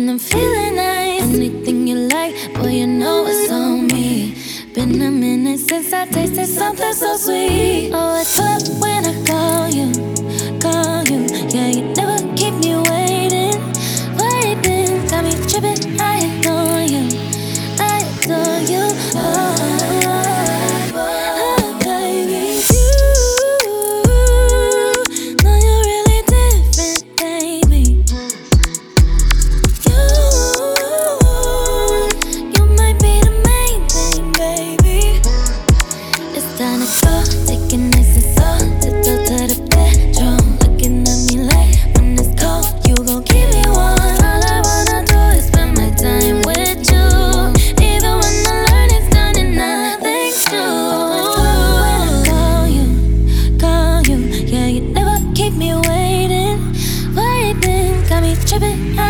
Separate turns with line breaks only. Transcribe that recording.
I'm feeling nice. Anything you like, boy, you know it's on me. Been a minute since I tasted something so sweet. Oh, it's up when I call you, call you. Yeah, you never keep me waiting, waiting. Got me tripping, I adore you, I adore you. Oh, baby, you know you're really different, baby. You might be the main thing, baby. It's time to go, take it nice and slow. Tiptoe to the bedroom, looking at me like when it's cold, you gon' keep me warm. All I wanna do is spend my time with you, even when the learning's done and nothing's new. When I call you, yeah, you never keep me waiting, waiting. Got me tripping.